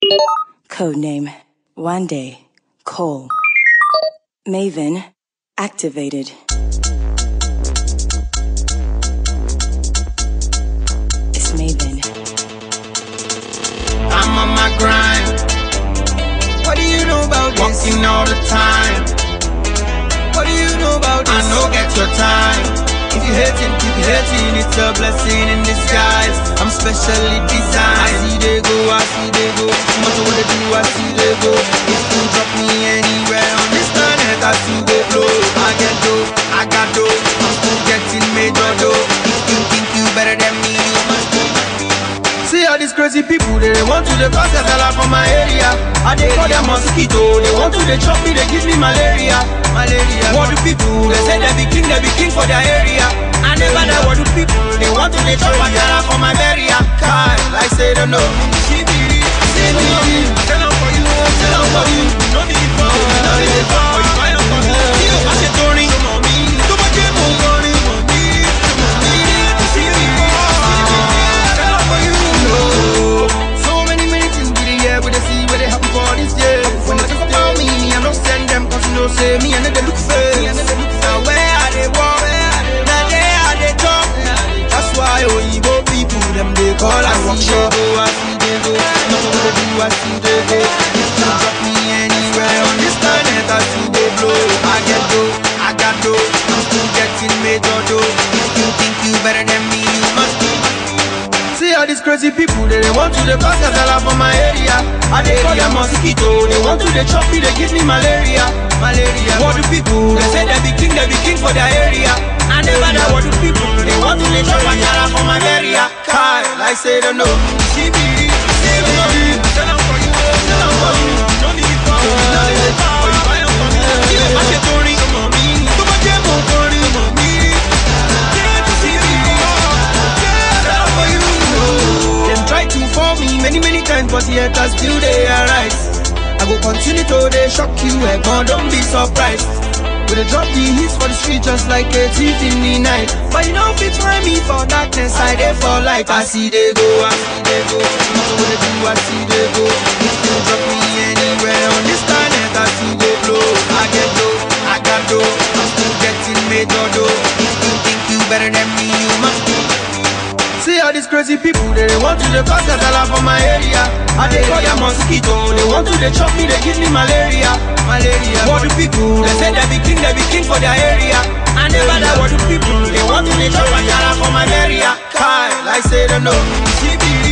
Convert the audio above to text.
Codename Wande Cole. Maven activated. It's Maven. I'm on my grind. What do you know about this? Walking all the time. What do you know about this? I know get your time. If you hating, keep hating. It's a blessing in disguise. I'm specially designed. I see they go, I see they go. No matter what they do, I see they go. If you drop me anywhere on this planet, I see they blow. I get dough, I got dough. I'm still getting major dough. If you think you better than me, you must be. See all these crazy people, they want to the cause a lot from my area. I they call them mosquito. They want to they chop me, they give me malaria. What do people? They say they be king for their area. I never know what do people? They want to they chop a lot from my area. I say don't know. She be, say no, tell them for you, tell them for you. No need for you, no need for you. Why not for you? I say Tony, come on me, too much more money, money. She be, tell them for you. So many things we the air, we the see where they happen for this year. When they talk about me, I don't send them cause you know say me and they look fake. Now where are they walk? Now they are they talk. That's why Oyibo people them they call us. I see they go, no what they do, I see they go. If you drop me anywhere on this planet, I see they blow. I get dough, I got dough. I'm still getting major dough. If you think you better than me, you must be. See all these crazy people, they want to the cause a lot from my area. I they call them mosquito. They want to they chop me, they give me malaria. What do people? They say they be king for their area. I never know what do people? They want to they chop a lot from my area. I say don't know. She be, say me, tell them for you, tell them for you. No need for you, no need for you. Why not for me? I say Tony, come on me, too much more Tony, mommy. Try to fall me many times, but yet I still they arise. I go continue to they shock you, but don't be surprised. When they drop the hits for the street just like a thief in the night. But you know fit find me for darkness, I there for light. I see they go, I see they go. No matter what they do, I see they go. If you drop me anywhere on this planet, I see they blow. I get dough, I got dough. I'm still getting major dough. If you think you better than me, you must be. See all these crazy people, they want to the cause a lot from my area. I they call them mosquito. They want to they chop me, they give me malaria. What do people? They say they be king for their area. I never know what do people? They want to they chop a lot from my area. I say don't know. She be